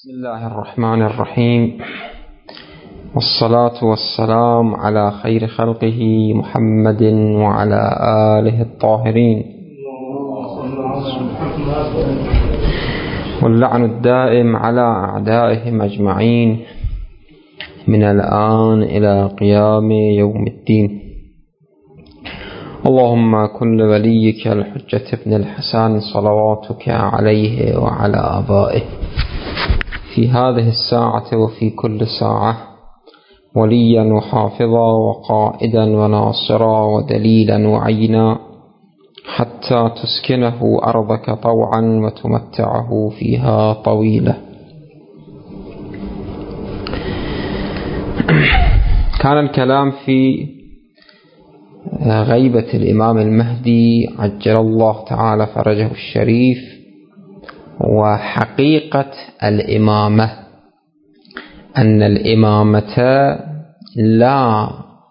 بسم الله الرحمن الرحيم، والصلاة والسلام على خير خلقه محمد وعلى آله الطاهرين، واللعن الدائم على أعدائهم أجمعين من الآن إلى قيام يوم الدين. اللهم كن لوليك الحجة ابن الحسن صلواتك عليه وعلى آبائه في هذه الساعة وفي كل ساعة وليا وحافظا وقائدا وناصرا ودليلا وعينا، حتى تسكنه أرضك طوعا وتمتعه فيها طويلة. كان الكلام في غيبة الإمام المهدي عجل الله تعالى فرجه الشريف، وحقيقة الإمامة أن الإمامة لا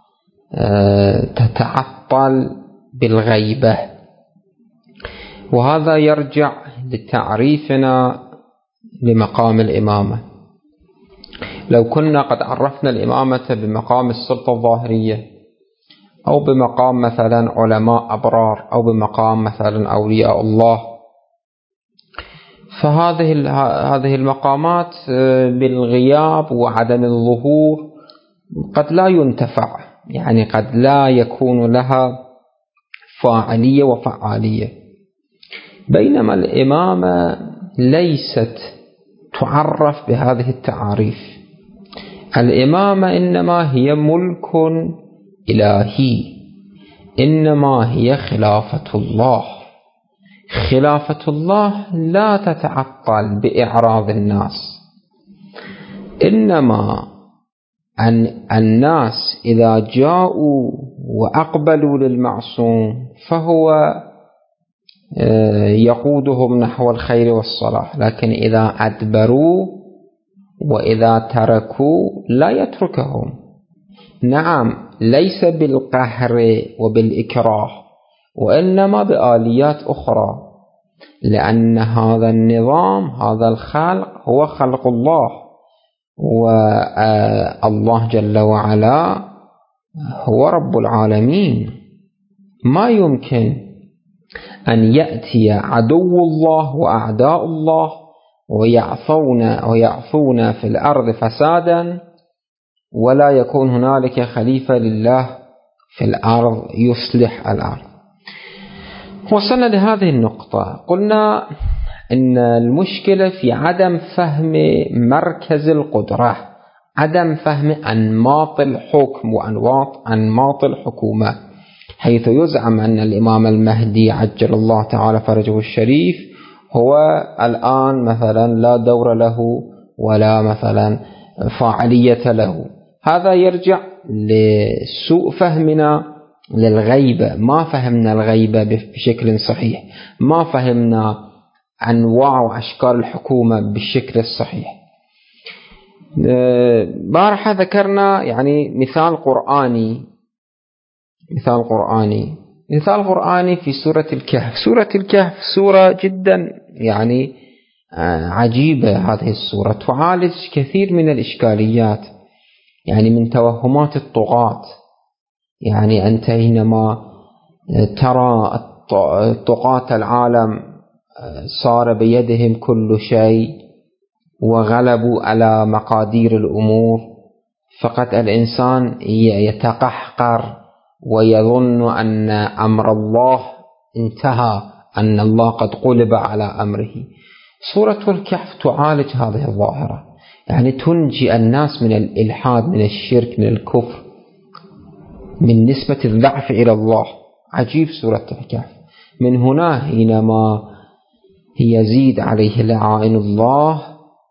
تتعطل بالغيبة، وهذا يرجع لتعريفنا لمقام الإمامة. لو كنا قد عرفنا الإمامة بمقام السلطة الظاهرية، أو بمقام مثلا علماء أبرار، أو بمقام مثلا أولياء الله، فهذه المقامات بالغياب وعدم الظهور قد لا ينتفع، يعني قد لا يكون لها فاعلية وفعالية. بينما الإمامة ليست تعرف بهذه التعاريف. الإمامة إنما هي ملك إلهي، إنما هي خلافة الله. خلافة الله لا تتعطل بإعراض الناس، إنما الناس إذا جاءوا وأقبلوا للمعصوم فهو يقودهم نحو الخير والصلاح، لكن إذا أدبروا وإذا تركوا لا يتركهم. نعم، ليس بالقهر وبالإكراه، وإنما بآليات أخرى، لأن هذا النظام، هذا الخلق هو خلق الله، والله جل وعلا هو رب العالمين. ما يمكن أن يأتي عدو الله وأعداء الله ويعثون في الأرض فسادا، ولا يكون هنالك خليفة لله في الأرض يصلح الأرض. وصلنا لهذه النقطة، قلنا إن المشكلة في عدم فهم مركز القدرة، عدم فهم أنماط الحكم وأنماط الحكومة، حيث يزعم أن الإمام المهدي عجل الله تعالى فرجه الشريف هو الآن مثلا لا دور له ولا مثلا فاعلية له. هذا يرجع لسوء فهمنا للغيبة. ما فهمنا الغيبة بشكل صحيح، ما فهمنا أنواع وأشكال الحكومة بالشكل الصحيح. بارحة ذكرنا يعني مثال قرآني في سورة الكهف. سورة الكهف سورة جدا يعني عجيبة. هذه السورة تعالج كثير من الإشكاليات، يعني من توهمات الطغاة. يعني أنت حينما ترى طغاة العالم صار بيدهم كل شيء وغلبوا على مقادير الأمور، فقط الإنسان يتقحقر ويظن أن أمر الله انتهى، أن الله قد قلب على أمره. سورة الكهف تعالج هذه الظاهرة، يعني تنجي الناس من الإلحاد، من الشرك، من الكفر، من نسبة الضعف إلى الله. عجيب سورة الكهف. من هنا حينما يزيد عليه لعائن الله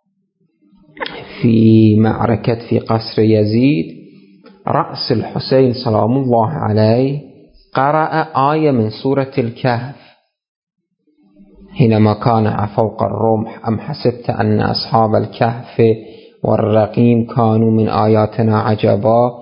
في معركة في قصر يزيد، رأس الحسين سلام الله عليه قرأ آية من سورة الكهف حينما كان فوق الرمح: أم حسبت أن أصحاب الكهف والرقيم كانوا من آياتنا عجبا.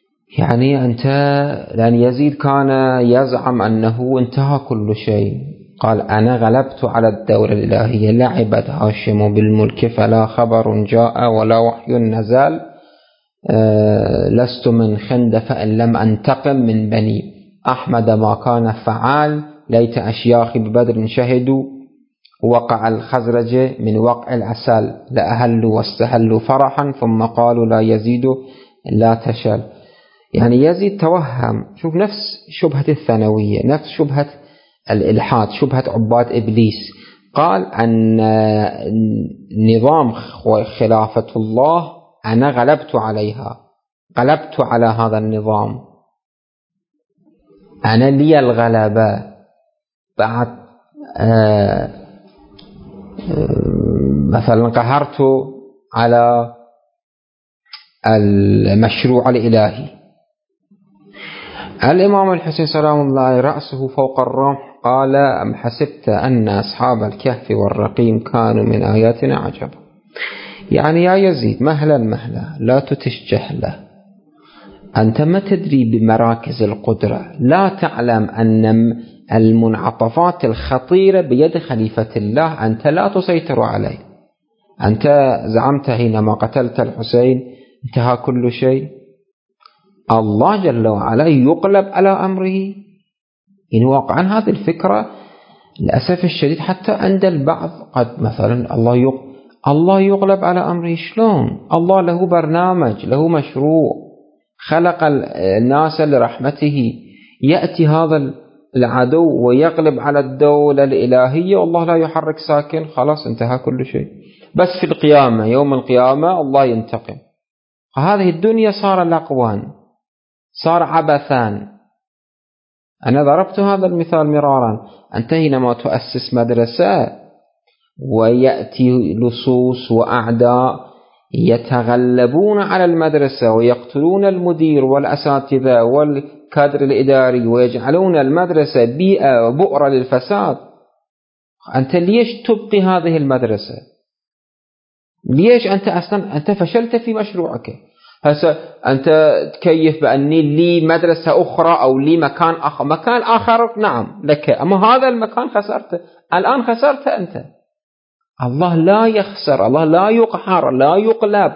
يعني أنت، لأن يزيد كان يزعم أنه انتهى كل شيء، قال أنا غلبت على الدولة الإلهية، لعبت هاشم بالملك فلا خبر جاء ولا وحي نزل، لست من خند فإن لم أنتقم من بني أحمد ما كان فعال، ليت أشياخي ببدر شهدوا وقع الخزرج من وقع العسل، لأهلوا واستهلوا فرحا ثم قالوا لا يزيد لا تشل. يعني يزيد توهم، شوف نفس شبهة الثانوية، نفس شبهة الإلحاد، شبهة عباد إبليس. قال أن نظام خلافة الله أنا غلبت عليها، غلبت على هذا النظام، أنا لي الغلبة. بعد مثلا قهرت على المشروع الإلهي. الإمام الحسين سلام الله رأسه فوق الرمح قال أم حسبت أن أصحاب الكهف والرقيم كانوا من آياتنا عجبا. يعني يا يزيد مهلا مهلا، لا تتشجه له، أنت ما تدري بمراكز القدرة، لا تعلم أن المنعطفات الخطيرة بيد خليفة الله أنت لا تسيطر عليه. أنت زعمت حينما قتلت الحسين انتهى كل شيء. الله جل وعلا يقلب على أمره. إن واقعا هذه الفكرة للأسف الشديد حتى عند البعض، قد مثلا الله يغلب على أمره. شلون؟ الله له برنامج، له مشروع، خلق الناس لرحمته، يأتي هذا العدو ويغلب على الدولة الإلهية والله لا يحرك ساكن، خلاص انتهى كل شيء. بس في القيامة، يوم القيامة الله ينتقم. هذه الدنيا صار لقوان، صار عبثان. أنا ضربت هذا المثال مرارا. أنت حينما تؤسس مدرسة ويأتي لصوص وأعداء يتغلبون على المدرسة ويقتلون المدير والأساتذة والكادر الإداري ويجعلون المدرسة بيئة وبؤرة للفساد، أنت ليش تبقي هذه المدرسة؟ ليش أنت فشلت في مشروعك؟ هسه أنت تكيف بأني لي مدرسة أخرى أو لي مكان آخر، نعم لك، أما هذا المكان خسرته، الآن خسرت أنت. الله لا يخسر، الله لا يقهر، لا يقلب.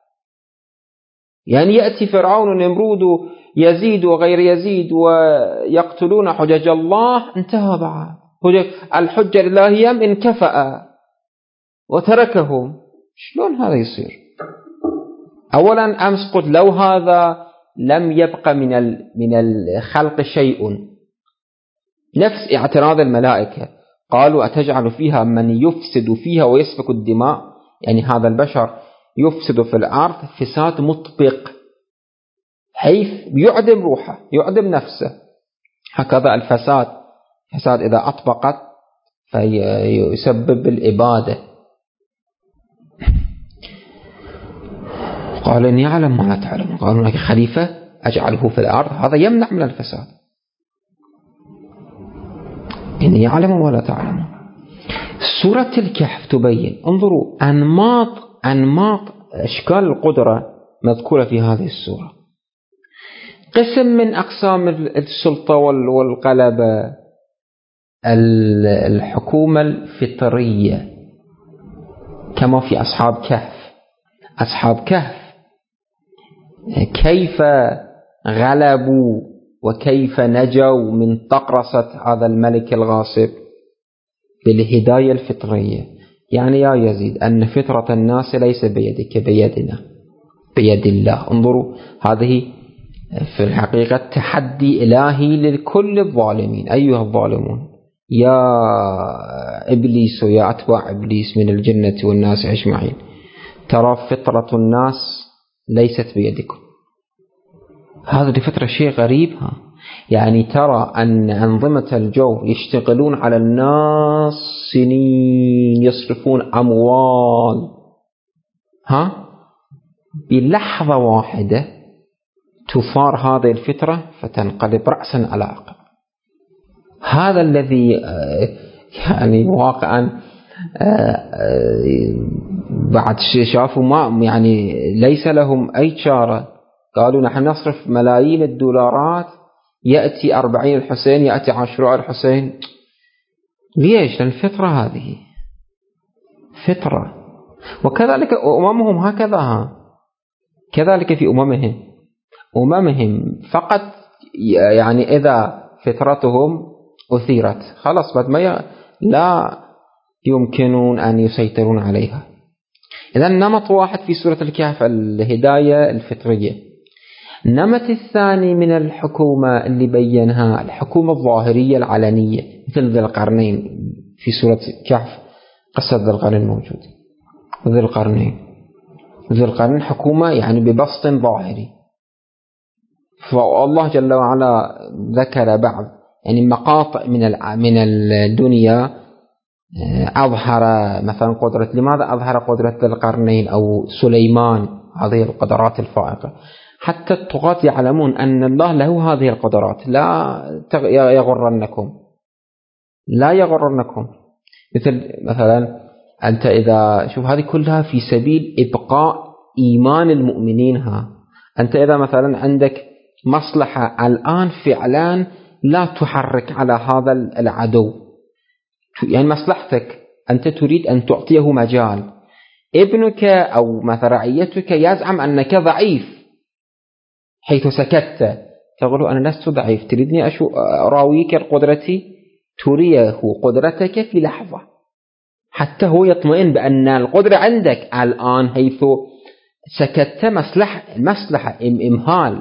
يعني يأتي فرعون ونمرود ويزيد وغير يزيد ويقتلون حجج الله، انتهى بعد الحجة الإلهية انكفأ وتركهم. شلون هذا يصير؟ أولا أمس قلت لو هذا لم يبقى من الخلق شيء، نفس اعتراض الملائكة، قالوا أتجعل فيها من يفسد فيها ويسفك الدماء، يعني هذا البشر يفسد في الأرض فساد مطبق، حيث يعدم روحه يعدم نفسه. هكذا الفساد إذا أطبقت فيسبب الإبادة. قال إني أعلم ما لا تعلم، قالوا هناك خليفة أجعله في الأرض، هذا يمنع من الفساد. إني أعلم ما لا تعلم. سورة الكهف تبين، انظروا أنماط أشكال القدرة مذكورة في هذه السورة. قسم من أقسام السلطة والغلبة، الحكومة الفطرية كما في أصحاب كهف كيف غلبوا وكيف نجوا من طقرصة هذا الملك الغاصب بالهداية الفطرية. يعني يا يزيد أن فطرة الناس ليس بيدك، بيدنا، بيد الله. انظروا، هذه في الحقيقة تحدي إلهي لكل الظالمين. أيها الظالمون يا إبليس ويا أتباع إبليس من الجنة والناس أجمعين، ترى فطرة الناس ليست بيدكم. هذا الفطرة شيء غريب. يعني ترى أن أنظمة الجو يشتغلون على الناس سنين، يصرفون أموال، بلحظة واحدة تثار هذه الفطرة فتنقلب رأسا على عقب. هذا الذي يعني واقعا بعد شافوا ما يعني ليس لهم أي شارة. قالوا نحن نصرف ملايين الدولارات، يأتي 40 الحسين، يأتي عاشوراء الحسين، ليش؟ لأن الفطرة هذه فطرة. وكذلك أممهم هكذا، كذلك في أممهم فقط يعني إذا فطرتهم أثيرت خلاص بعد ما لا يمكنون أن يسيطرون عليها. إذا نمط واحد في سورة الكهف الهداية الفطرية. النمط الثاني من الحكومة اللي بينها الحكومة الظاهرية العلنية مثل ذي القرنين في سورة الكهف. قصة ذي القرنين موجود. ذي القرنين حكومة يعني ببسط ظاهري. فالله جل وعلا ذكر بعض يعني مقاطع من الدنيا أظهر مثلا قدرة. لماذا أظهر قدرة ذي القرنين أو سليمان هذه القدرات الفائقة؟ حتى الطغاة يعلمون أن الله له هذه القدرات. لا يغرنكم. مثلا أنت إذا شوف هذه كلها في سبيل إبقاء إيمان المؤمنين. أنت إذا مثلا عندك مصلحة الآن فعلا لا تحرك على هذا العدو، يعني مصلحتك أنت تريد أن تعطيه مجال. ابنك أو مثلا رعيتك يزعم أنك ضعيف حيث سكت، تقول أنا لست ضعيف، تريدني أراويك قدرتي، تريه قدرتك في لحظة حتى هو يطمئن بأن القدرة عندك الآن حيث سكت. مصلحة إمهال.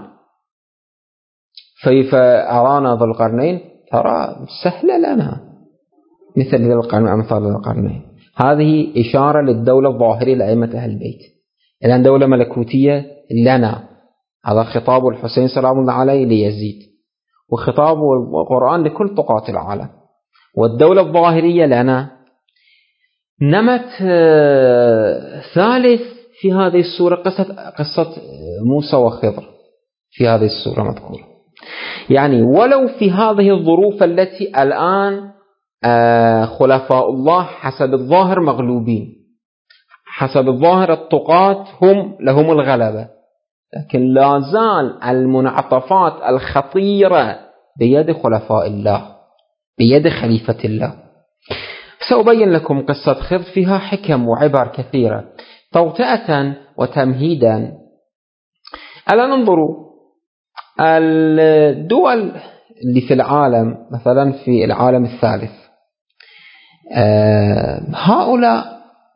فأرانا ذو القرنين ترى سهلة لنا مثل ذي القرنين أمثال ذي القرنين. هذه إشارة للدولة الظاهرية لأئمة أهل البيت. الآن دولة ملكوتية لنا، هذا خطاب الحسين سلام الله عليه ليزيد، وخطاب القرآن لكل طغاة العالم. والدولة الظاهرية لنا. نمط ثالث في هذه السورة قصة موسى وخضر في هذه السورة مذكورة. يعني ولو في هذه الظروف التي الآن خلفاء الله حسب الظاهر مغلوبين، حسب الظاهر الطغاة هم لهم الغلبة، لكن لا زال المنعطفات الخطيرة بيد خلفاء الله، بيد خليفة الله. سأبين لكم قصة خضر فيها حكم وعبر كثيرة توطئة وتمهيدا. الآن انظروا الدول اللي في العالم، مثلا في العالم الثالث، هؤلاء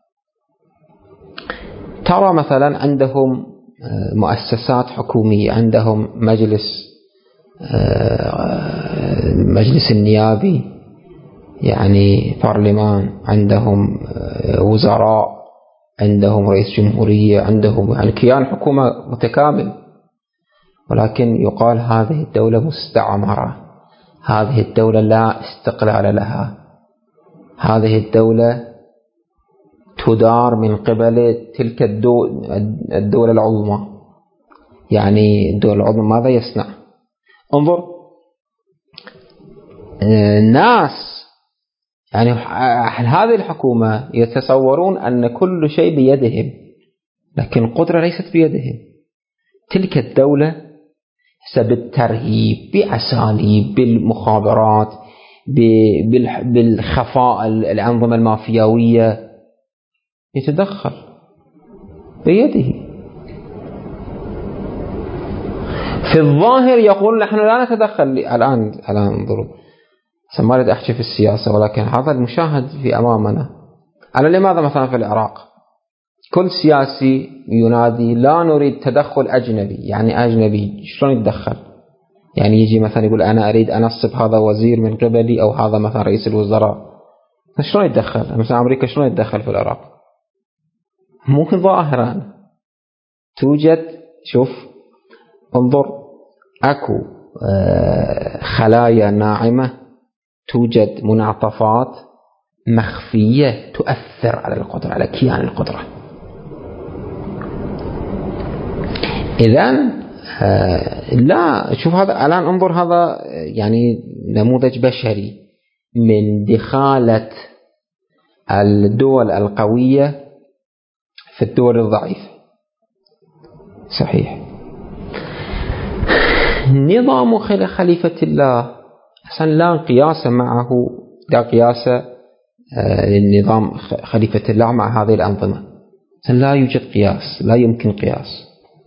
ترى مثلا عندهم مؤسسات حكومية، عندهم مجلس النيابي يعني برلمان، عندهم وزراء، عندهم رئيس جمهورية، عندهم يعني كيان حكومة متكامل. ولكن يقال هذه الدولة مستعمرة، هذه الدولة لا استقلال لها، هذه الدولة تدار من قبل تلك الدولة العظمى. يعني الدولة العظمى ماذا يصنع؟ انظر الناس يعني هذه الحكومة يتصورون أن كل شيء بيدهم، لكن القدرة ليست بيدهم. تلك الدولة بالترهيب، بأساليب، بالمخابرات، بالخفاء، الأنظمة المافياوية، يتدخل بيده. في الظاهر يقول نحن لا نتدخل. الآن انظروا، ما أريد أحكي في السياسة، ولكن هذا المشاهد في أمامنا. لماذا مثلا في العراق كل سياسي ينادي لا نريد تدخل أجنبي؟ يعني أجنبي شلون يتدخل؟ يعني يجي مثلا يقول أنا أريد أنصب هذا وزير من قبلي أو هذا مثلا رئيس الوزراء، شلون يتدخل؟ مثلا أمريكا شلون يتدخل في العراق؟ مو ظاهرا توجد. شوف انظر، أكو خلايا ناعمة، توجد منعطفات مخفية تؤثر على القدرة، على كيان القدرة. إذن لا شوف هذا الآن انظر، هذا يعني نموذج بشري من دخالة الدول القوية في الدول الضعيفة. صحيح نظام خليفة الله أصلا لا قياس معه لا قياس للنظام خليفة الله مع هذه الأنظمة، لا يوجد قياس، لا يمكن قياس.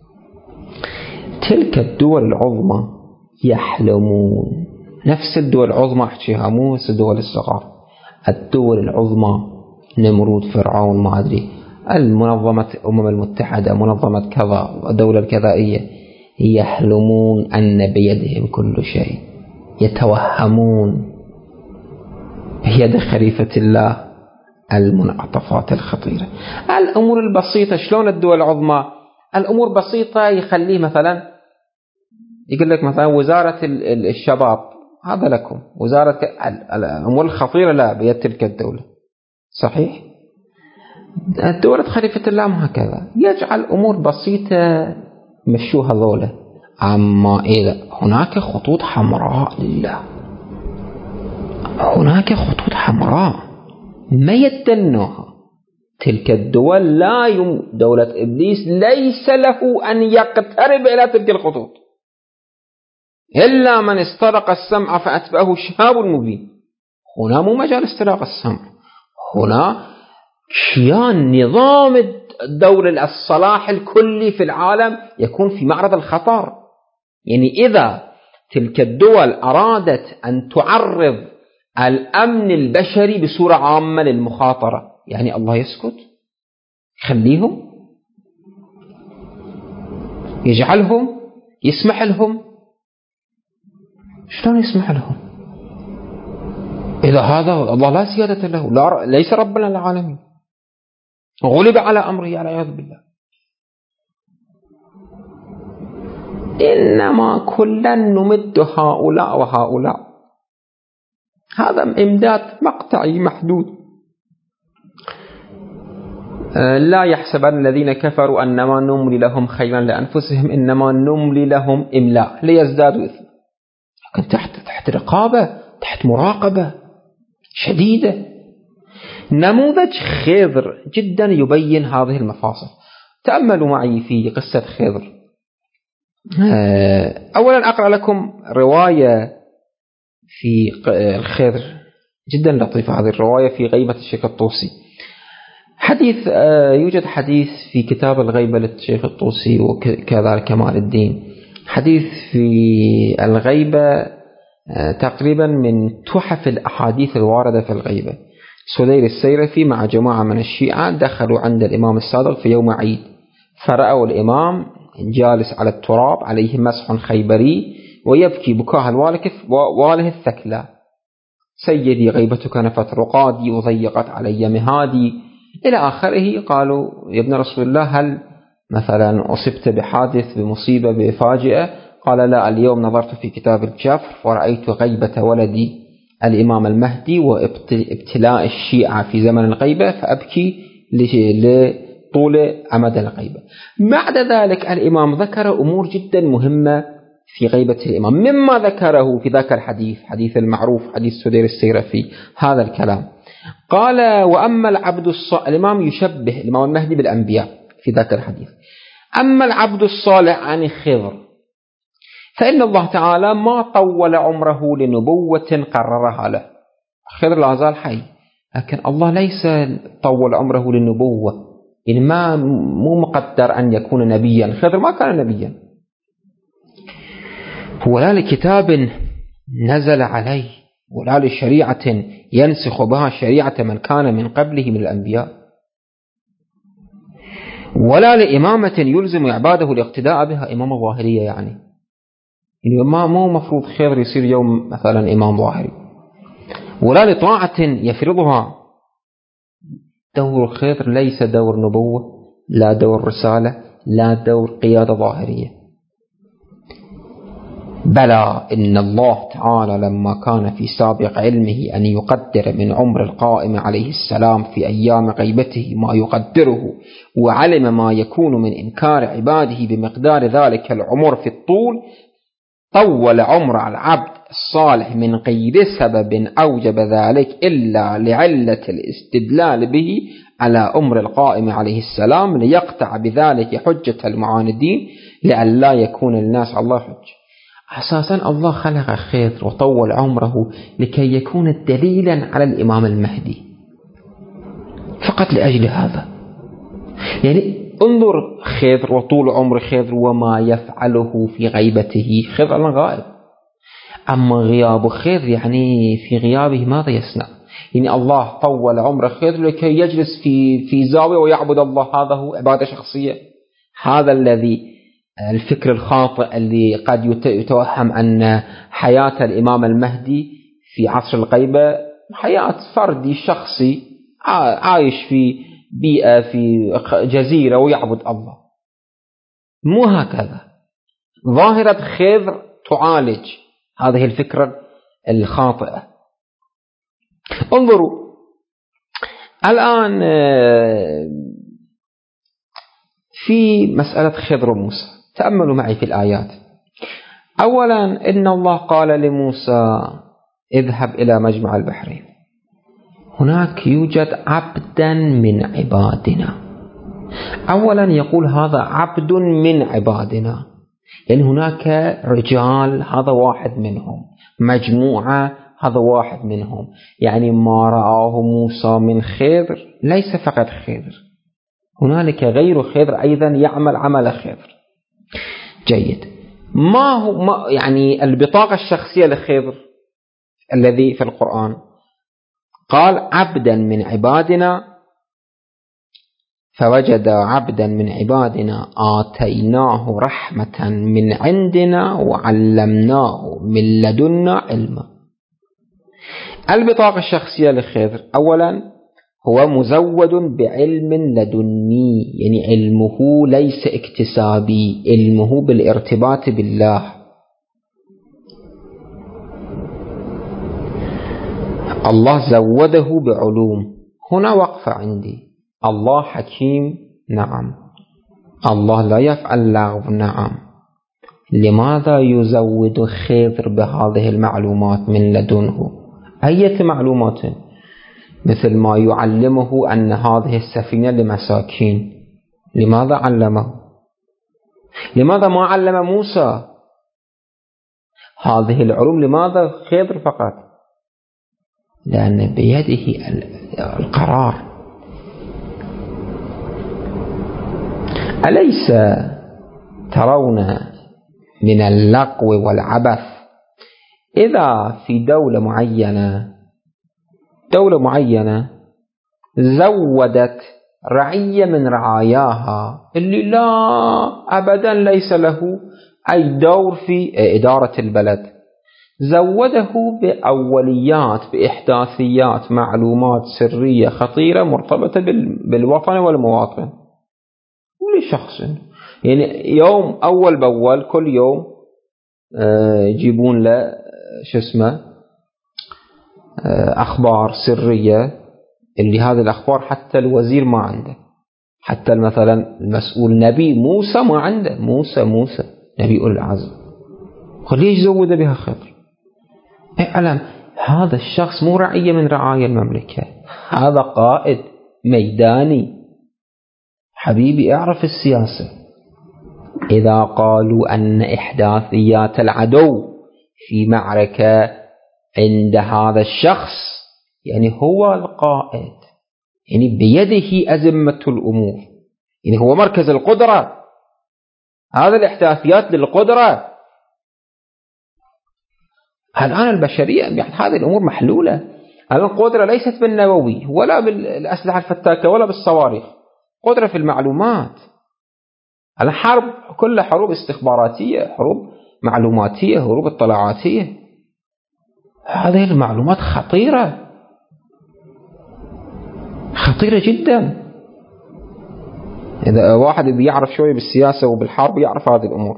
تلك الدول العظمى يحلمون، نفس الدول العظمى أحكيها، مو نفس الدول الصغار، الدول العظمى نمرود، فرعون، ما أدري، المنظمة الأمم المتحدة، منظمة كذا، الدولة الكذائية، يحلمون أن بيدهم كل شيء، يتوهمون بيد خليفة الله المنعطفات الخطيرة. الأمور البسيطة، شلون الدول العظمى الأمور بسيطة يخليه مثلا يقول لك مثلا وزارة الشباب هذا لكم، وزارة الأمور الخطيرة لا بيد تلك الدولة. صحيح، دولة خليفة الله ما هكذا، يجعل أمور بسيطة مشوها ذولا. أما إذا هناك خطوط حمراء لله، هناك خطوط حمراء ما يتنوها تلك الدول، دولة إبليس ليس له أن يقترب إلى تلك الخطوط إلا من استرق السمع فأتبعه شهاب مبين. هنا مو مجال استراق السمع، هنا كيان نظام الدولة الصلاح الكلي في العالم يكون في معرض الخطر. يعني إذا تلك الدول أرادت أن تعرض الأمن البشري بصورة عامة للمخاطرة، يعني الله يسكت؟ خليهم؟ يجعلهم؟ يسمح لهم؟ شلون يسمح لهم؟ إذا هذا الله لا سيادة له، ليس ربنا العالمين، غلب على أمره على عياذ بالله. إنما كلا نمد هؤلاء وهؤلاء، هذا إمداد مقطعي محدود. لا يحسبن الذين كفروا أنما نملي لهم خيرا لأنفسهم إنما نملي لهم إملاء ليزدادوا إثما. لكن تحت رقابة، تحت مراقبة شديدة. نموذج خضر جدا يبين هذه المفاصل. تأملوا معي في قصة خضر. أولا أقرأ لكم رواية في الخضر جدا لطيفة، هذه الرواية في غيبة الشيخ الطوسي. حديث يوجد حديث في كتاب الغيبة للشيخ الطوسي وكذلك كمال الدين، حديث في الغيبة تقريبا من تحف الأحاديث الواردة في الغيبة. سدير السيرفي مع جماعة من الشيعة دخلوا عند الإمام الصادق في يوم عيد، فرأوا الإمام جالس على التراب عليه مسح خيبري ويبكي بكاء واله الثكلى: سيدي غيبتك نفت رقادي وضيقت علي مهادي، إلى آخره. قالوا: يا ابن رسول الله هل مثلا أصبت بحادث، بمصيبة، بفاجئة؟ قال: لا، اليوم نظرت في كتاب الجفر ورأيت غيبة ولدي الإمام المهدي وابتلاء الشيعة في زمن الغيبة، فأبكي لطول أمد الغيبة. بعد ذلك الإمام ذكر أمور جدا مهمة في غيبة الإمام، مما ذكره في ذاك الحديث، حديث المعروف حديث سدير السيرفي، هذا الكلام. قال: وأما العبد الصالح، الإمام يشبه الإمام المهدي بالأنبياء في ذاك الحديث. أما العبد الصالح عن خضر فإن الله تعالى ما طول عمره لنبوة قررها له. خضر لا زال حي، لكن الله ليس طول عمره للنبوة، يعني مو مقدر أن يكون نبيا. خضر ما كان نبيا، ولا لكتاب نزل عليه، ولا لشريعة ينسخ بها شريعة من كان من قبله من الأنبياء، ولا لإمامة يلزم عباده الاقتداء بها، إمامة ظاهرية. يعني مو مفروض خضر يصير يوم مثلا إمام ظاهري، ولا لطاعة يفرضها. دور خضر ليس دور نبوة، لا دور رسالة، لا دور قيادة ظاهرية. بلى إن الله تعالى لما كان في سابق علمه أن يقدر من عمر القائم عليه السلام في أيام غيبته ما يقدره، وعلم ما يكون من إنكار عباده بمقدار ذلك العمر في الطول، طول عمر العبد الصالح من غير سبب أوجب ذلك إلا لعلة الاستدلال به على أمر القائم عليه السلام، ليقطع بذلك حجة المعاندين لأن لا يكون الناس على الله حجة. أساسا الله خلق خضر وطول عمره لكي يكون دليلا على الإمام المهدي، فقط لأجل هذا. يعني انظر خضر وطول عمر خضر وما يفعله في غيبته. خضر غائب، أما غياب خضر يعني في غيابه ماذا يصنع؟ يعني الله طول عمر خضر لكي يجلس في زاوية ويعبد الله، هذا هو عبادة شخصية. هذا الذي الفكر الخاطئ اللي قد يتوهم أن حياة الإمام المهدي في عصر الغيبة حياة فردي شخصي عايش في بيئة في جزيرة ويعبد الله. مو هكذا. ظاهرة خضر تعالج هذه الفكرة الخاطئة. انظروا الآن في مسألة خضر وموسى، تأملوا معي في الآيات. أولا إن الله قال لموسى اذهب إلى مجمع البحرين. هناك يوجد عبدا من عبادنا. أولا يقول هذا عبد من عبادنا، يعني هناك رجال هذا واحد منهم، مجموعة هذا واحد منهم. يعني ما رآه موسى من خضر ليس فقط خضر، هنالك غير خضر أيضا يعمل عمل خضر. جيد. ما هو يعني البطاقة الشخصية لخضر الذي في القرآن؟ قال عبدا من عبادنا، فوجد عبدا من عبادنا آتيناه رحمة من عندنا وعلمناه من لدنا علما. البطاقة الشخصية لخضر أولا هو مزود بعلم لدني، يعني علمه ليس اكتسابي، علمه بالارتباط بالله. الله زوده بعلوم. هنا وقفة عندي. الله حكيم، نعم. الله لا يفعل لغو، نعم. لماذا يزود خضر بهذه المعلومات من لدنه؟ أية معلومات؟ مثل ما يعلمه أن هذه السفينة لمساكين. لماذا علمه؟ لماذا ما علم موسى هذه العلوم؟ لماذا خضر فقط؟ لأن بيده القرار. أليس ترون من اللغو والعبث إذا في دولة معينة زودت رعية من رعاياها اللي لا أبدا ليس له أي دور في إدارة البلد، زوده بأوليات، بإحداثيات، معلومات سرية خطيرة مرتبطة بالوطن والمواطن ولشخص. يعني يوم أول بأول كل يوم يجيبون له أخبار سرية، اللي هذه الأخبار حتى الوزير ما عنده، حتى مثلا المسؤول نبي موسى ما عنده. موسى نبي أولي العزم، ليش زود بها خضر؟ اعلم هذا الشخص مو رعية من رعايا المملكة، هذا قائد ميداني. حبيبي اعرف السياسة. إذا قالوا أن إحداثيات العدو في معركة عند هذا الشخص، يعني هو القائد، يعني بيده أزمة الأمور، يعني هو مركز القدرة. هذا الإحداثيات للقدرة. الآن البشرية يعني هذه الأمور محلولة. الآن القدرة ليست بالنووي ولا بالأسلحة الفتاكة ولا بالصواريخ، قدرة في المعلومات. الحرب كلها حروب استخباراتية، حروب معلوماتية، حروب اطلاعاتية. هذه المعلومات خطيرة جدا. إذا واحد بيعرف شوية بالسياسة وبالحرب يعرف هذه الأمور.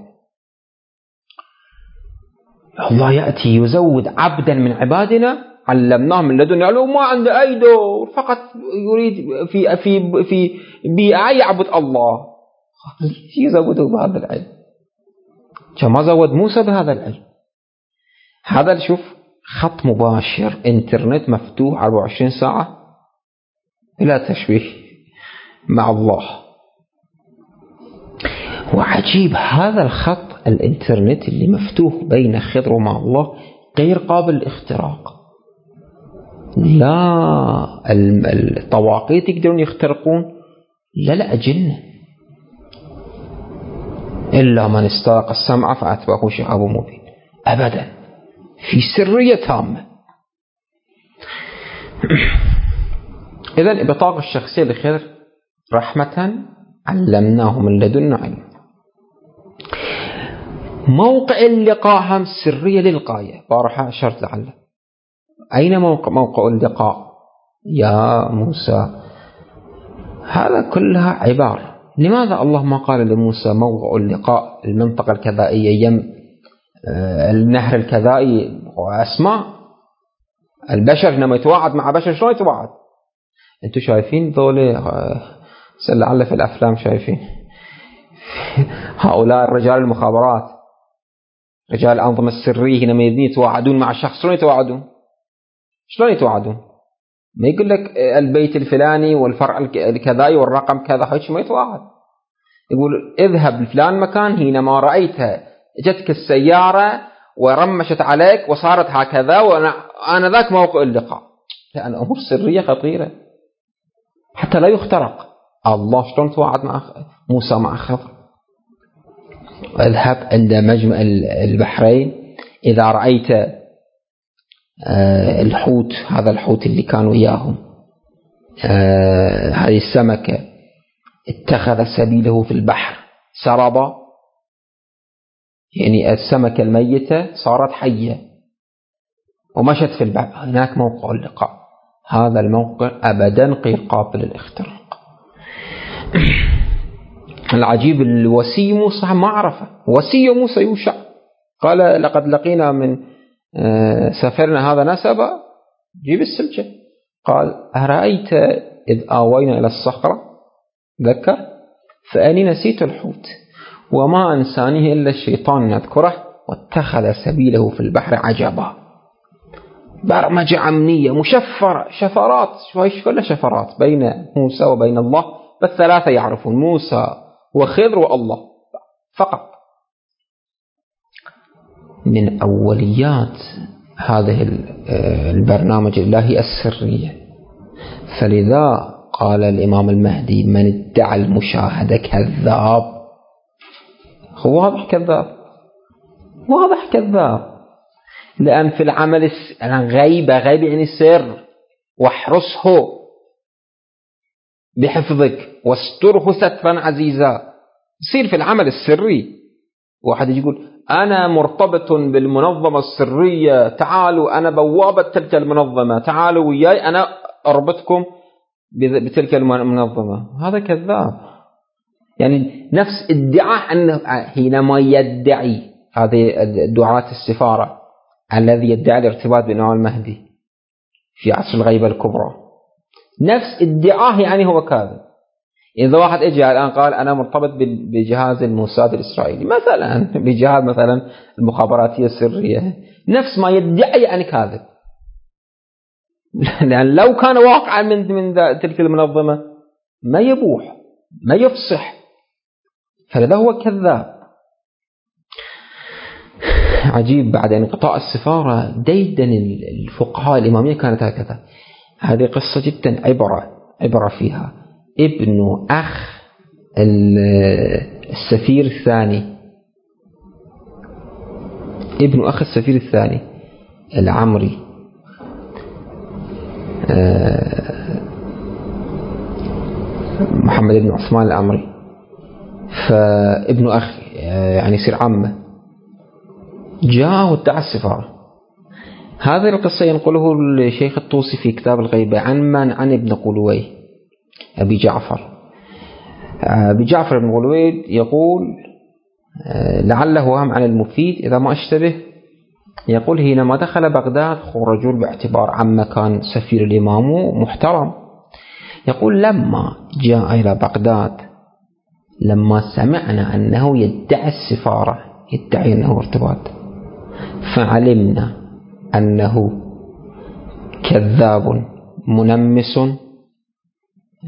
الله يأتي يزود عبدا من عبادنا علمناه من لدنا علوم، ما عنده أي دور، فقط يريد في بيئة يعبد الله. يزوده بهذا العلم كما زود موسى بهذا العلم. هذا شوف خط مباشر، انترنت مفتوح 24 ساعة بلا تشويه مع الله. وعجيب هذا الخط الإنترنت اللي مفتوح بين خضر ومع الله غير قابل للاختراق. لا الطواقيت يقدرون يخترقون، لا أجنة. إلا من استرق السمع فأتبعه شهاب مبين. أبدا، في سرية تامة. إذن بطاقة الشخصية لخضر رحمة علمناه من لدنا علم. موقع اللقاء هم سرية للغاية، بارحة أشرت لعله. أين موقع اللقاء يا موسى؟ هذا كلها عبارة. لماذا الله ما قال لموسى موقع اللقاء المنطقة الكذائية النهر الكذائي وأسماء البشر لما يتواعد مع بشر شلون يتواعد؟ أنتوا شايفين ذولي لعل في الأفلام شايفين هؤلاء الرجال المخابرات رجال الأنظمة السرية لما يتواعدون مع شخص شلون يتواعدون؟ ما يقول لك البيت الفلاني والفرع الكذائي والرقم كذا، هيك ما يتواعد. يقول اذهب لفلان مكان حينما رأيتها جتك السيارة ورمشت عليك وصارت هكذا وأنا ذاك موقع اللقاء. لأن أمور سرية خطيرة حتى لا يخترق. الله شلون تواعد مع موسى مع خضر؟ اذهب عند مجمع البحرين إذا رأيت الحوت، هذا الحوت اللي كانوا إياهم، هذه السمكة اتخذ سبيله في البحر سربا، يعني السمكة الميتة صارت حية ومشت في البحر، هناك موقع اللقاء. هذا الموقع أبدا غير قابل للاختراق. العجيب الوسي موسى ما عرفه. وسي موسى يوشع قال لقد لقينا من سفرنا هذا نسبا، جيب السلجة. قال أرأيت إذ آوينا إلى الصخرة، ذكر، فأني نسيت الحوت وما أنسانيه إلا الشيطان يذكره واتخذ سبيله في البحر عجبا. برمجة عمنية مشفرة، شفرات، كل شفرات بين موسى وبين الله، فالثلاثة يعرفون، موسى وخضر والله فقط. من أوليات هذه البرنامج الإلهي السرية. فلذا قال الإمام المهدي من ادعى المشاهدة كذاب. هو واضح كذاب، واضح كذاب. لأن في العمل غيبة يعني سر، واحرسه بحفظك واستره سترا عزيزا. يصير في العمل السري واحد يقول أنا مرتبط بالمنظمة السرية، تعالوا أنا بوابة تلك المنظمة، تعالوا وياي أنا أربطكم بتلك المنظمة. هذا كذاب. يعني نفس ادعاء أنه حينما يدعي هذه دعاة السفارة الذي يدعي الارتباط بالإمام المهدي في عصر الغيبة الكبرى، نفس ادعاه يعني هو كاذب. إذا واحد اجى الآن قال أنا مرتبط بجهاز الموساد الإسرائيلي مثلا، بجهاز مثلا المخابراتية السرية، نفس ما يدعي يعني كاذب. لأن لو كان واقعا من تلك المنظمة ما يبوح ما يفصح، فلذا هو كذاب. عجيب. بعد انقطاع السفارة ديدن الفقهاء الإمامية كانت هكذا. هذه قصة جدا عبرة فيها. ابن أخ السفير الثاني، ابن أخ السفير الثاني العمري، محمد بن عثمان العمري، فابن أخ يعني يصير عمه، جاء وادعى السفارة. هذه القصة ينقله الشيخ الطوسي في كتاب الغيبة عن ابن قلوي أبي جعفر. أبي جعفر بن قلوي يقول لعله وهم عن المفيد إذا ما اشتبه، يقول حينما دخل بغداد رجل باعتبار عمه كان سفير الإمام محترم، يقول لما جاء إلى بغداد لما سمعنا أنه يدعي السفارة، يدعي أنه ارتباط، فعلمنا أنه كذاب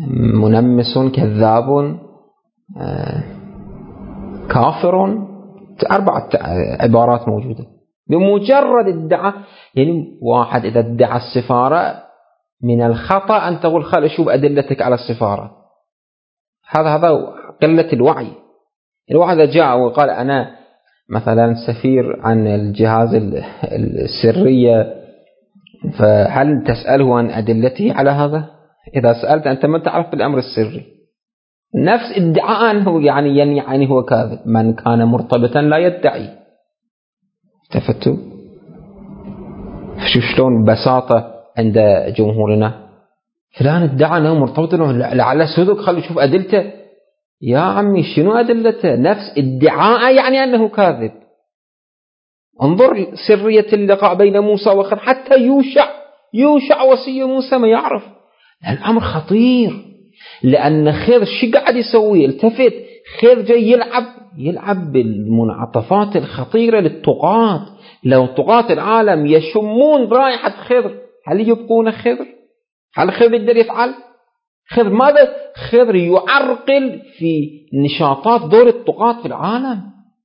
منمس كذاب كافر 4 عبارات موجودة. بمجرد ادعاء، يعني واحد إذا ادعى السفارة من الخطأ أن تقول خل أشوف أدلتك على السفارة. هذا قلة الوعي. الواحد جاء وقال أنا مثلا سفير عن الجهاز السرية، فهل تسأله عن أدلته على هذا؟ إذا سألت أنت ما تعرف بالأمر السري. نفس ادعاء هو يعني هو كاذب. من كان مرتبطا لا يدعي. تفتوا شوف شلون ببساطة عند جمهورنا، فلان ادعى أنه مرتبط لعل صدق، خلوا نشوف أدلته. يا عمي شنو أدلته؟ نفس ادعاء يعني أنه كاذب. انظر سرية اللقاء بين موسى وخضر، حتى يوشع وصي موسى ما يعرف. الأمر خطير، لأن خضر شو قاعد يسوي؟ التفت، خضر جاي يلعب بالمنعطفات الخطيرة للطغاة. لو طغاة العالم يشمون رائحة خضر هل يبقون خضر؟ هل خضر يقدر يفعل؟ خضر ماذا؟ خضر يعرقل في نشاطات دور الطغاة في العالم.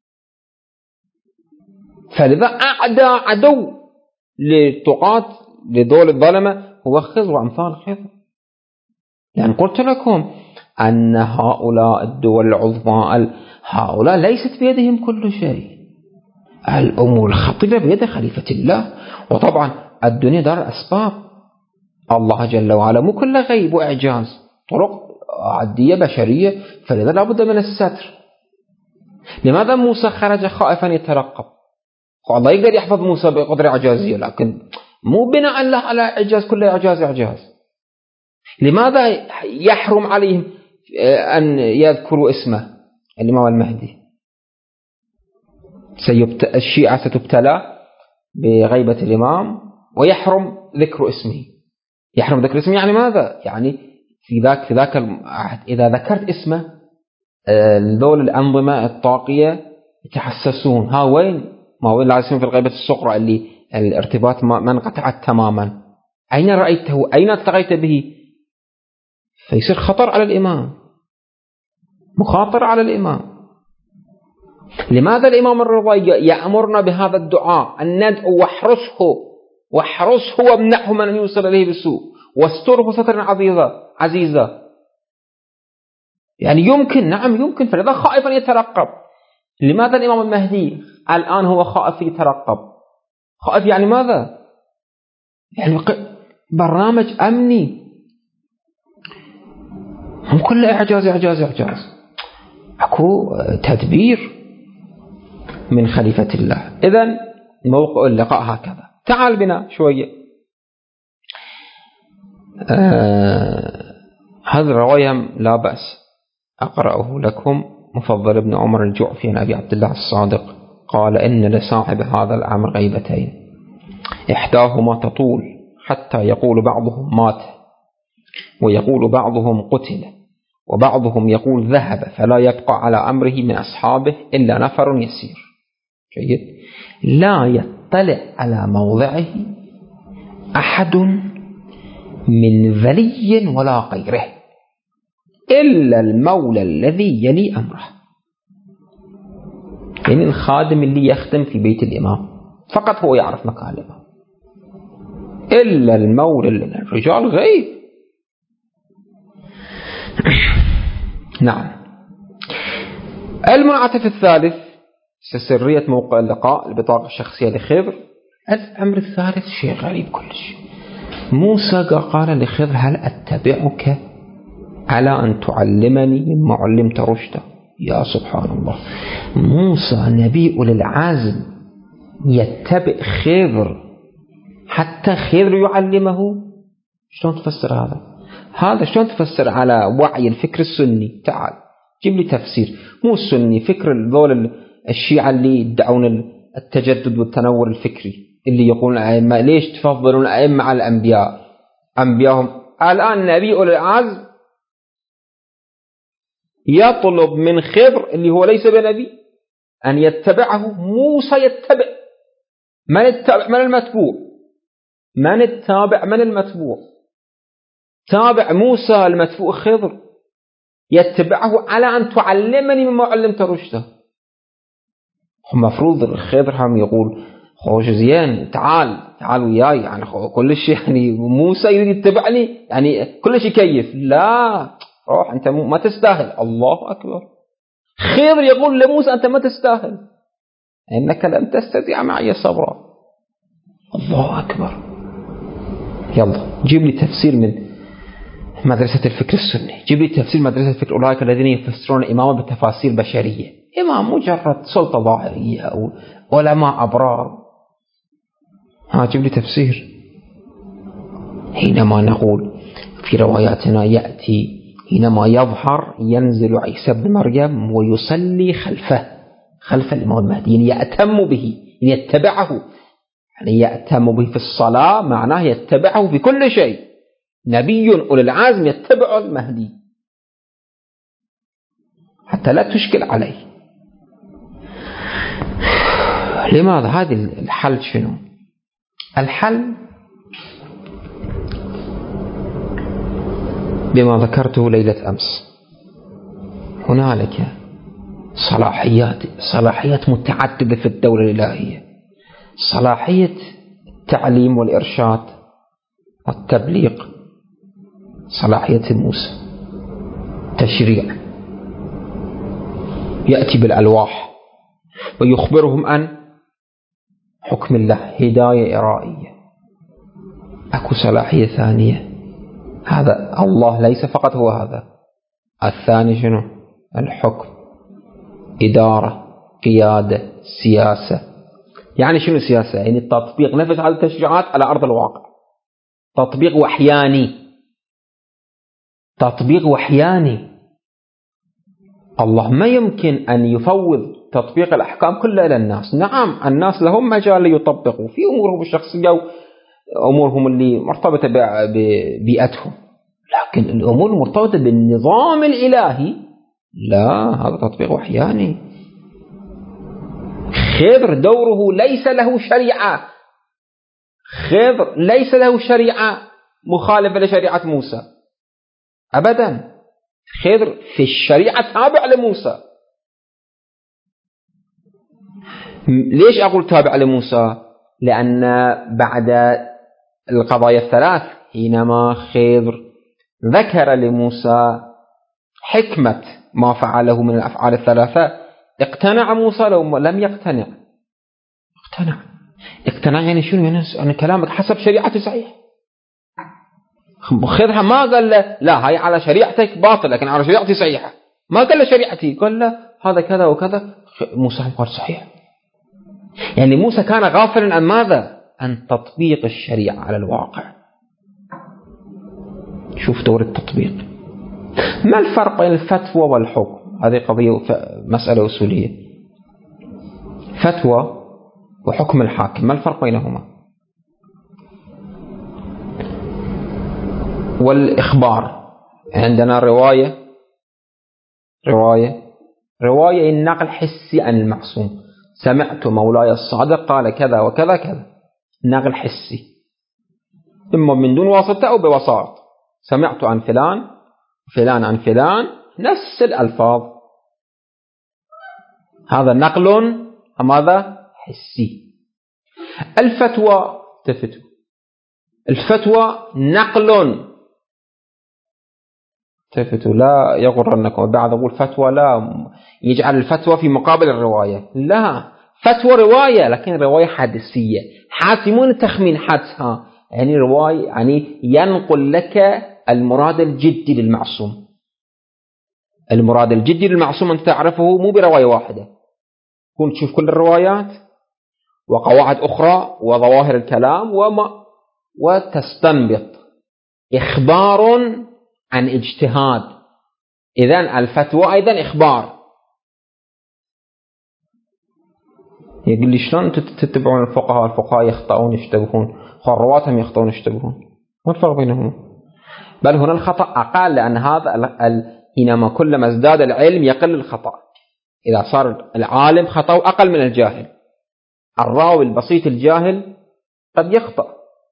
فلذا أعدى عدو للطغاة لدول الظلمة هو خضر وأمثال خضر. يعني قلت لكم أن هؤلاء الدول العظمى هؤلاء ليست بيدهم كل شيء. الأمور الخطيرة بيد خليفة الله. وطبعا الدنيا دار أسباب. الله جل وعلا مو كله غيب وإعجاز، طرق عادية بشرية، فلذا لابد من الستر. لماذا موسى خرج خائفا يترقب؟ الله يقدر يحفظ موسى بقدر إعجازية، لكن مو بناء الله على إعجاز، كله إعجاز. لماذا يحرم عليهم أن يذكروا اسمه الإمام المهدي؟ الشيعة ستبتلى بغيبة الإمام ويحرم ذكر اسمه. يحرم ذكر اسمه يعني ماذا؟ يعني في ذاك العهد إذا ذكرت اسمه ذول الأنظمة الطاقية يتحسسون. ما وين لازم في الغيبة الصغرى اللي الارتباط ما انقطعت تماما. أين رأيته؟ أين التقيت به؟ فيصير خطر على الإمام، مخاطر على الإمام. لماذا الإمام الرضا يأمرنا بهذا الدعاء أن ندعو واحرسه وامنعه من أن يوصل إليه بسوء واستره سترا عزيزا؟ يعني يمكن، نعم يمكن. فلذا خائفا يترقب. لماذا الإمام المهدي الآن هو خائف يترقب؟ خائف يعني ماذا؟ يعني برنامج أمني، هم كله إعجاز. أكو تدبير من خليفة الله. إذن موقع اللقاء هكذا. تعال بنا شوية. هذا رواية لا بأس أقرأه لكم. مفضل ابن عمر الجعفي عن أبي عبد الله الصادق قال إن لصاحب هذا الأمر غيبتين، إحداهما تطول حتى يقول بعضهم مات، ويقول بعضهم قتل، وبعضهم يقول ذهب، فلا يبقى على أمره من أصحابه إلا نفر يسير. جيد. لا يطلع على موضعه أحد من ذلي ولا غيره إلا المولى الذي يلي أمره. يعني الخادم اللي يخدم في بيت الإمام فقط هو يعرف مكان الإمام، إلا المولى. الرجال غيب. نعم. المنعطف الثالث سرية موقع اللقاء، البطاقة الشخصية لخضر. الأمر الثالث شيء غريب كلش. موسى قال لخضر هل أتبعك على أن تعلمني مما علمت رشدا؟ يا سبحان الله، موسى نبي أولي العزم يتبع خضر حتى خضر يعلمه؟ شلون تفسر هذا شلون تفسر على وعي الفكر السني؟ تعال جيب لي تفسير. مو السني، فكر ذول الشيعة اللي يدعون التجدد والتنور الفكري، اللي يقولون الأئمة ليش تفضلون الأئمة على الأنبياء؟ أنبياءهم الآن نبي أولي العزم يطلب من خضر اللي هو ليس بنبي أن يتبعه. موسى يتبع من المتبوع؟ من المتبوع؟ تابع موسى المتبوع خضر يتبعه على أن تعلمني مما علمت رشدا. مفروض الخضر هم يقول خوش زين تعال وياي، يعني كل شيء، يعني موسى يريد يتبعني، يعني كل شيء كيف. لا، روح أنت ما تستاهل. الله أكبر. خضر يقول لموسى أنت ما تستاهل، إنك لم تستطيع معي صبرا. الله أكبر. يلا جيب لي تفسير من مدرسة الفكر السني، جيب لي تفسير مدرسة الفكر أولئك الذين يفسرون الإمامة بتفاسير بشرية. إمام مجرد سلطة ظاهرية أو علماء أبرار. جيب لي تفسير. حينما نقول في رواياتنا يأتي حينما يظهر ينزل عيسى بن مريم ويصلي خلف الإمام المهدي، يعني يأتم به، يعني يتبعه، يعني يأتم به في الصلاة معناه يتبعه في كل شيء. نبي أولي العزم يتبع المهدي حتى لا تشكل عليه. لماذا؟ هذا الحل شنو؟ الحل بما ذكرته ليلة أمس. هنالك صلاحيات متعددة في الدولة الإلهية: صلاحية التعليم والإرشاد والتبليغ، صلاحية موسى تشريع، يأتي بالألواح ويخبرهم عن حكم الله، هداية إرائية. أكو صلاحية ثانية، هذا الله ليس فقط هو هذا. الثاني شنو؟ الحكم، إدارة، قيادة، سياسة. يعني شنو سياسة؟ يعني تطبيق نفس هذه التشريعات على أرض الواقع، تطبيق وحياني. الله ما يمكن أن يفوض تطبيق الأحكام كلها إلى الناس. نعم الناس لهم مجال ليطبقوا في أمورهم الشخصية وأمورهم اللي مرتبطة ببيئتهم، لكن الأمور المرتبطة بالنظام الإلهي لا، هذا تطبيق وحياني. خضر دوره ليس له شريعة، خضر ليس له شريعة مخالفة لشريعة موسى أبدا. خضر في الشريعة تابع لموسى. ليش أقول تابع لموسى؟ لأن بعد القضايا الثلاث حينما خضر ذكر لموسى حكمة ما فعله من الأفعال الثلاثة، اقتنع موسى لو لم يقتنع. اقتنع يعني شنو؟ يعني كلامك حسب شريعتي صحيح. خذها ما قال له لا هاي على شريعتك باطل لكن على شريعتي صحيحة، ما قال له شريعتي، قال له هذا كذا وكذا. موسى قال صحيح. يعني موسى كان غافلا عن ماذا؟ عن تطبيق الشريعة على الواقع. شوف دور التطبيق. ما الفرق بين الفتوى والحكم؟ هذه قضية مسألة أصولية. فتوى وحكم الحاكم، ما الفرق بينهما؟ والإخبار، عندنا رواية النقل حسي عن المعصوم. سمعت مولاي الصادق قال كذا وكذا كذا، نقل حسي إما من دون واسطة أو بوساط. سمعت عن فلان عن فلان، نفس الألفاظ، هذا نقل ماذا؟ حسي. الفتوى نقل. تفتوا لا يغرنكم بعد أقول فتوى، لا يجعل الفتوى في مقابل الرواية، لا، فتوى رواية لكن رواية حدسية، حاسمون تخمين حدسها، يعني رواية يعني ينقل لك المراد الجدي للمعصوم. المراد الجدي للمعصوم أنت تعرفه مو برواية واحدة، كنت تشوف كل الروايات وقواعد أخرى وظواهر الكلام وتستنبط إخبار عن اجتهاد. إذن الفتوى أيضا إخبار. يقول لي شلون تتبعون الفقهاء يخطئون يشتبهون، رواتهم يخطئون يشتبهون، ما الفرق بينهم؟ بل هنا الخطأ أقل، لأن هذا حينما كلما ازداد العلم يقل الخطأ. إذا صار العالم خطأ أقل من الجاهل، الراوي البسيط الجاهل قد يخطأ،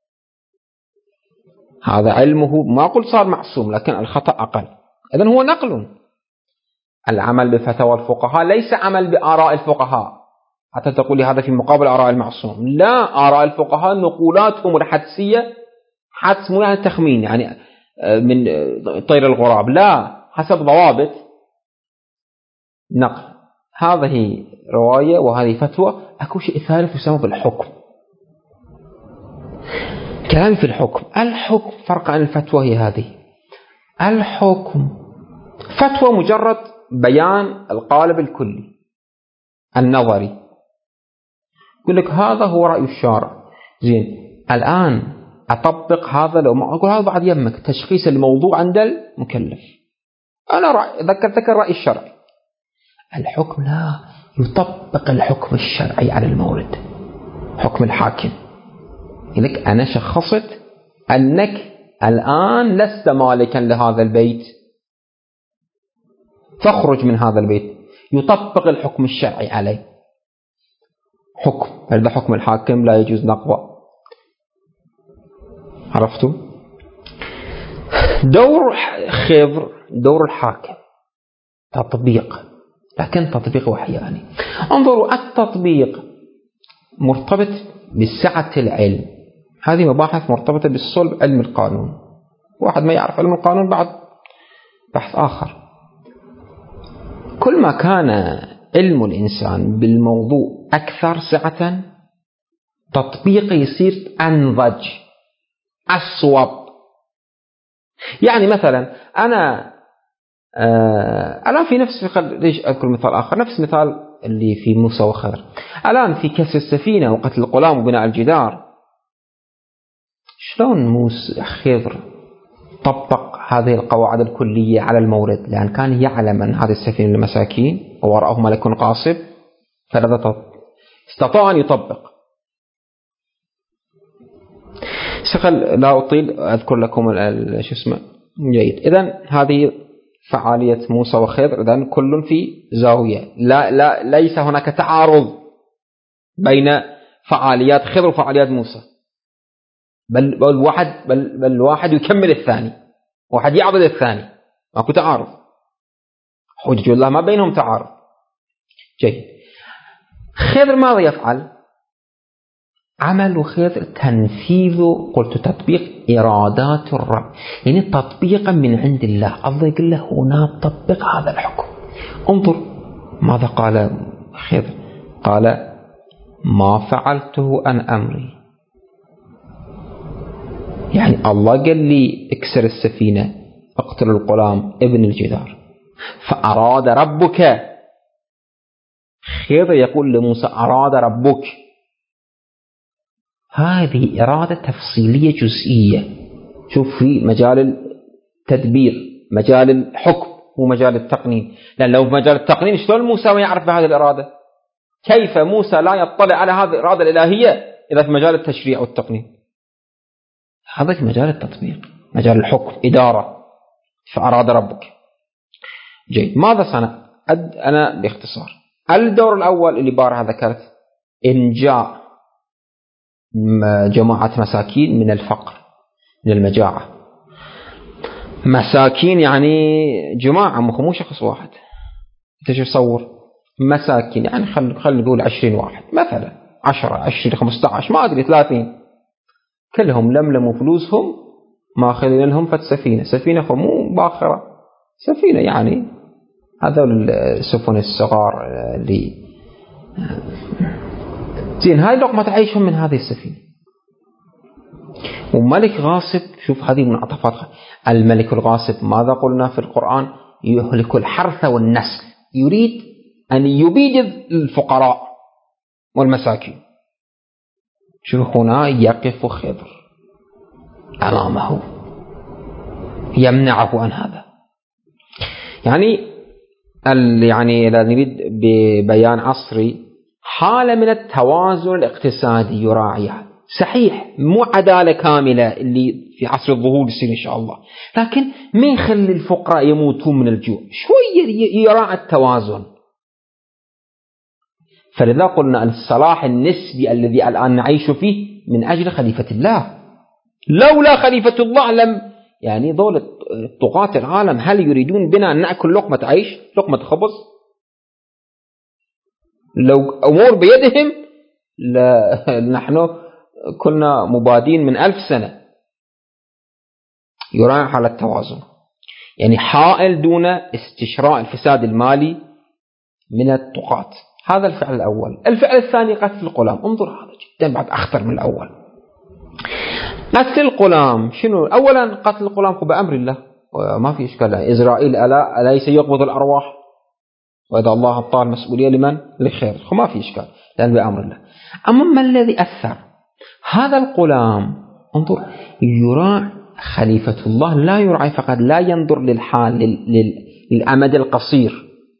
هذا علمه ما أقول صار معصوم لكن الخطأ أقل. إذن هو نقل. العمل بفتوى الفقهاء ليس عمل بآراء الفقهاء، حتى تقول لي هذا في مقابل آراء المعصوم. لا، آراء الفقهاء نقولاتهم الحدسية حدس مو يعني تخمين يعني من طير الغراب، لا، حسب ضوابط نقل. هذه رواية وهذه فتوى. أكو شيء ثالث يسمى بالحكم. كلام في الحكم. الحكم فرق عن الفتوى هي هذه. الحكم فتوى مجرد بيان القالب الكلي النظري، يقول لك هذا هو رأي الشارع. زين، الآن أطبق هذا لو ما أقول هذا بعد يمك تشخيص الموضوع عند المكلف. أنا ذكر رأي الشرعي. الحكم لا، يطبق الحكم الشرعي على المورد. حكم الحاكم لك أنا شخصت أنك الآن لست مالكا لهذا البيت، فاخرج من هذا البيت. يطبق الحكم الشرعي عليه. حكم، هذا حكم الحاكم لا يجوز نقضه. عرفتوا؟ دور خضر دور الحاكم تطبيق، لكن تطبيق وحياني. انظروا، التطبيق مرتبط بسعة العلم. هذه مباحث مرتبطة بالصلب علم القانون. واحد ما يعرف علم القانون بعد بحث آخر. كل ما كان علم الإنسان بالموضوع أكثر سعة، تطبيقه يصير أنضج أصوب. يعني مثلا أنا الآن في نفس ليش أذكر مثال آخر، نفس مثال اللي في موسى وخضر. الآن في كسر السفينة وقتل الغلام وبناء الجدار، شلون موسى خضر طبق هذه القواعد الكلية على المورد؟ لأن كان يعلم أن هذه السفينة للمساكين ووراءه ملك قاصب، فلذا استطاع أن يطبق. لا أطيل، أذكر لكم شو اسمه جيد. إذن هذه فعالية موسى وخضر، إذن كل في زاوية. ليس هناك تعارض بين فعاليات خضر وفعاليات موسى، بل واحد يكمل الثاني، واحد يعضد الثاني، ماكو تعارض. حجج الله ما بينهم تعارض. جيد. خضر ماذا يفعل؟ عمل خضر تنفيذ، قلت تطبيق إرادات الرب، يعني تطبيقا من عند الله. الله يقول له هنا طبق هذا الحكم. انظر ماذا قال خضر، قال ما فعلته عن أمري. يعني الله قال لي اكسر السفينة، اقتل الغلام ابن الجدار، فأراد ربك. خضر يقول لموسى أراد ربك. هذه إرادة تفصيلية جزئية. شوف، في مجال التدبير، مجال الحكم ومجال التقنين. لأن لو في مجال التقنين شلون موسى ما يعرف بهذه الإرادة؟ كيف موسى لا يطلع على هذه الإرادة الإلهية إذا في مجال التشريع والتقنين؟ هذا في مجال التطبيق، مجال الحكم، إدارة. فأراد ربك. جيد. ماذا صنع؟ أنا باختصار الدور الأول اللي بارها ذكرت، إن جاء جماعة مساكين من الفقر، من المجاعة. مساكين يعني جماعة، مو شخص واحد. انت شو تصور؟ مساكين يعني خلينا نقول 20 واحد مثلا، 10 20 15 ما أدري 30، كلهم لملموا فلوسهم ما خلينا لهم فت سفينة مو باخرة، سفينة يعني هذول السفن الصغار اللي زين. هاي لقمة تعيشهم من هذه السفينة. وملك غاصب، شوف هذه منعطفات. الملك الغاصب ماذا قلنا في القرآن؟ يهلك الحرث والنسل، يريد أن يبيد الفقراء والمساكين. شوف هنا يقف خضر أمامه يمنعه عن هذا. يعني إذا نريد ببيان عصري، حالة من التوازن الاقتصادي يراعيها. صحيح مو عدالة كاملة اللي في عصر الظهور يصير إن شاء الله، لكن ما يخلي الفقراء يموتون من الجوع، شوية يراعي التوازن. فلذا قلنا الصلاح النسبي الذي الآن نعيش فيه من أجل خليفة الله. لولا خليفة الله لم يعني دول طغاة العالم هل يريدون بنا أن نأكل لقمة عيش، لقمة خبز؟ لو أمور بيدهم نحن كنا مبادين من 1000 سنة. يراعي حالة التوازن، يعني حائل دون استشراء الفساد المالي من الطغاة. هذا الفعل الأول. الفعل الثاني قتل الغلام. انظر، هذا جدا بعد أخطر من الأول. قتل الغلام شنو؟ أولا قتل الغلام بأمر الله، ما في إشكال. إسرائيل أليس يقبض الأرواح؟ وإذا الله أعطى المسؤولية لمن؟ لخير، ما في إشكال، لأن بأمر الله. أما ما الذي أثر؟ هذا الغلام، انظر، يراعي خليفة الله، لا يراعي فقط، لا ينظر للحال للأمد القصير.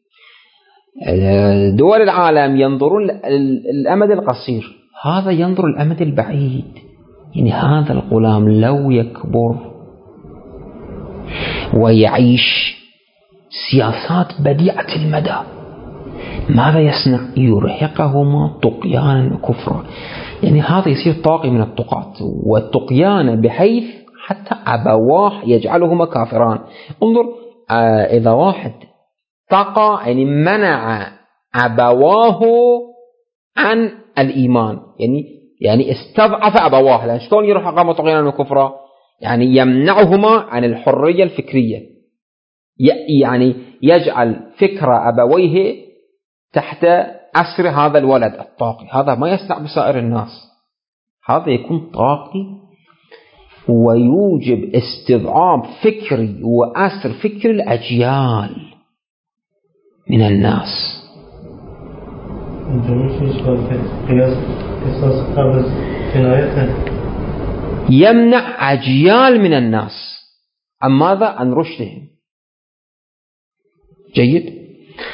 دول العالم ينظرون الأمد القصير، هذا ينظر الأمد البعيد. يعني هذا الغلام لو يكبر ويعيش سياسات بديعة المدى، ماذا يصنع؟ يرهقهما طغيانا وكفرا. يعني هذا يصير طاغي من الطغاة والطغيان، بحيث حتى أبواه يجعلهما كافران. انظر، إذا واحد طغى يعني منع أبواه عن الإيمان، يعني استضعف أبواه، لأن شلون يرهقهما طغيانا وكفرا؟ يعني يمنعهما عن الحرية الفكرية، يعني يجعل فكر أبويه تحت أسر هذا الولد الطاغي. هذا ما يصنع بسائر الناس، هذا يكون طاغي ويوجب استضعاف فكري وأسر فكر الأجيال من الناس. يمنع أجيال من الناس عن ماذا؟ عن رشدهم. جيد.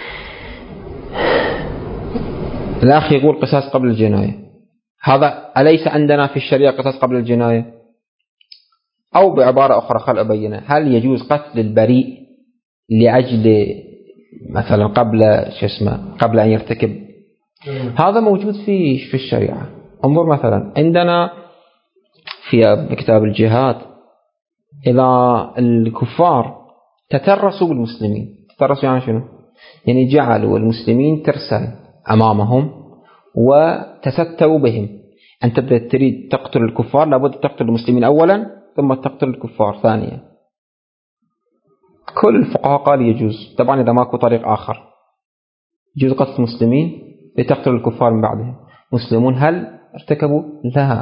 الأخ يقول قصاص قبل الجناية، هذا أليس عندنا في الشريعة قصاص قبل الجناية؟ أو بعبارة أخرى خل أبينها، هل يجوز قتل البريء لأجل مثلا قبل أن يرتكب؟ هذا موجود في الشريعة. انظر مثلا عندنا في كتاب الجهاد، إذا الكفار تترسوا بالمسلمين، تترسوا يعني شنو؟ يعني جعلوا المسلمين ترسا أمامهم وتستروا بهم. أنت تريد تقتل الكفار، لابد تقتل المسلمين أولا ثم تقتل الكفار ثانيا. كل الفقهاء قال يجوز، طبعا إذا ماكو طريق آخر يجوز قتل المسلمين لتقتل الكفار من بعدهم. مسلمون هل ارتكبوا؟ لا.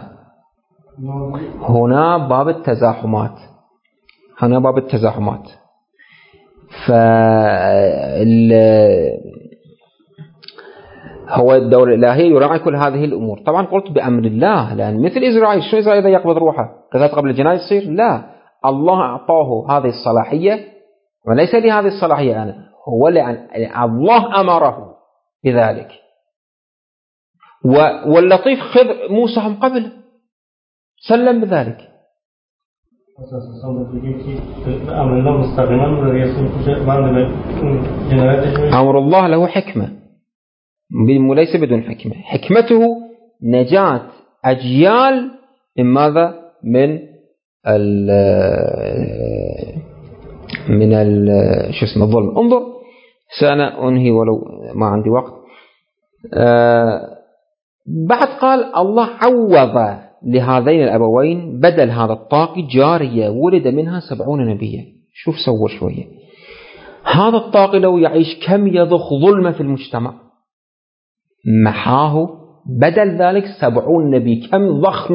هنا باب التزاحمات، هو الدولة الإلهية يراعي كل هذه الأمور. طبعا قلت بأمر الله، لأن مثل إسرائيل، شو إسرائيل إذا يقبض روحه قصاص قبل الجناية يصير؟ لا، الله أعطاه هذه الصلاحية، وليس لي هذه الصلاحية أنا، هو لأن الله أمره بذلك. واللطيف خذ موسى هم قبل سلم بذلك. أمر الله له حكمة، وليس بدون حكمة. حكمته نجاة أجيال من ماذا؟ من الظلم. انظر، سأنهي ولو ما عندي وقت. بعد قال الله عوض لهذين الأبوين بدل هذا الطاغي جارية ولد منها 70 نبيا. شوف صور شوية، هذا الطاغي لو يعيش كم يضخ ظلمة في المجتمع، محاه بدل ذلك 70 نبي، كم ضخ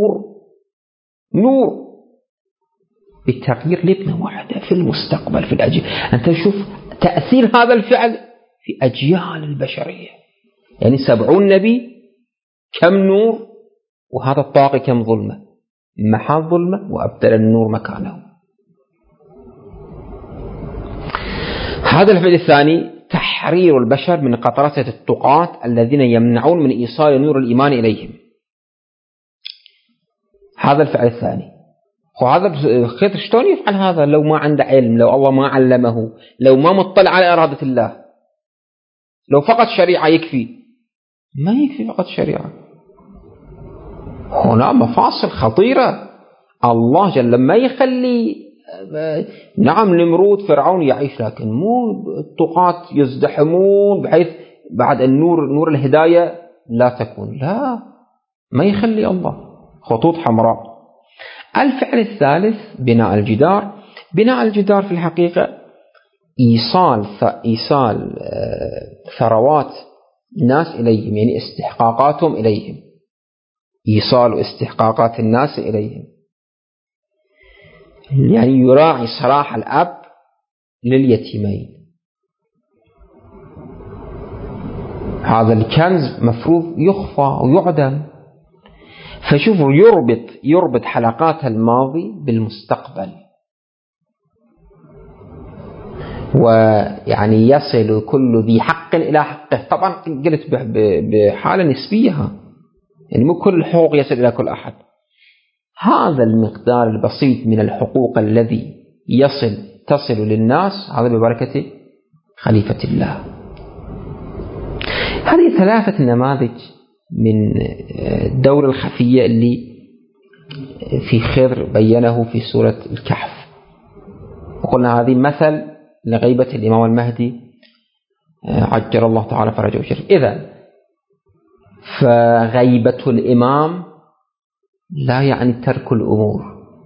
نور بالتغيير لابنة واحدة في المستقبل في الأجيال. أنت شوف تأثير هذا الفعل في أجيال البشرية، يعني 70 نبي كم نور، وهذا الطاغي كم ظلمة، محى الظلمة وأبدل النور مكانه. هذا الفعل الثاني تحرير البشر من قطرسة الطغاة الذين يمنعون من إيصال نور الإيمان إليهم. هذا الفعل الثاني. وهذا خير شلون يفعل هذا لو ما عنده علم، لو الله ما علمه، لو ما مطلع على إرادة الله؟ لو فقط شريعة يكفي؟ ما يكفي فقط شريعة، هنا مفاصل خطيرة. الله جل ما يخلي نعم نمرود فرعون يعيش، لكن مو الطغاة يزدحمون بحيث بعد النور نور الهداية لا تكون، لا، ما يخلي الله خطوط حمراء. الفعل الثالث بناء الجدار. بناء الجدار في الحقيقة إيصال ثروات الناس إليهم، يعني استحقاقاتهم إليهم، إيصال استحقاقات الناس إليهم، يعني يراعي صلاح الأب لليتيمين. هذا الكنز مفروض يخفى ويعدم. فشوفوا يربط حلقات الماضي بالمستقبل، ويعني يصل كل ذي حق إلى حقه. طبعا قلت بحالة نسبية، يعني مو كل الحقوق يصل إلى كل أحد. هذا المقدار البسيط من الحقوق الذي تصل للناس، هذا ببركة خليفة الله. هذه 3 نماذج من الدور الخفية اللي في خضر بينه في سورة الكهف. وقلنا هذه مثل لغيبة الإمام المهدي عجل الله تعالى فرجه الشريف. إذن فغيبة الإمام لا يعني ترك الأمور.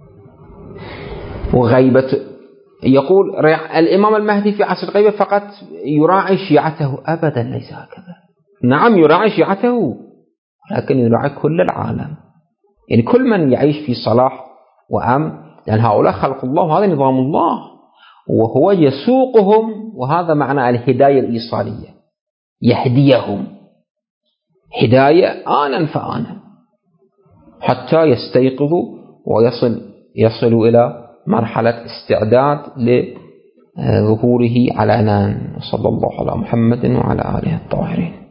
وغيبة يقول الإمام المهدي في عصر الغيبة فقط يراعي شيعته، أبدا ليس هكذا. نعم يراعي شيعته، لكن يراعي كل العالم، يعني كل من يعيش في صلاح وأمن، لأن هؤلاء خلق الله وهذا نظام الله وهو يسوقهم. وهذا معنى الهداية الإيصالية، يهديهم هداية آنا فآنا حتى يستيقظوا ويصلوا إلى مرحلة استعداد لظهوره على أنان. صلى الله على محمد وعلى آله الطاهرين.